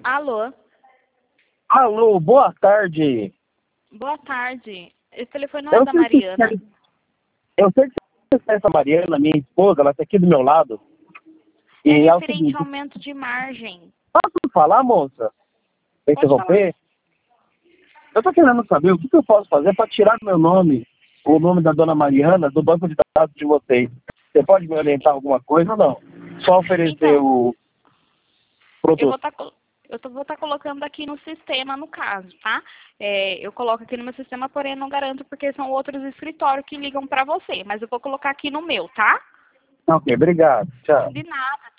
Alô? Alô, boa tarde. Boa tarde. Esse telefone não é da Mariana. Eu sei que você é essa Mariana, minha esposa, ela está aqui do meu lado. É E é o referente seguinte, ao aumento de margem. posso falar, moça? Sem Pode falar. interromper? Eu estou querendo saber o que eu posso fazer para tirar meu nome, o nome da dona Mariana, do banco de dados de vocês. Você pode me orientar alguma coisa ou não? Só oferecer Então, o eu vou produto. estar colocando aqui no sistema, no caso, tá? Eu coloco aqui no meu sistema, porém não garanto porque são outros escritórios que ligam para você. Mas eu vou colocar aqui no meu, tá? Ok, obrigado. Tchau. De nada.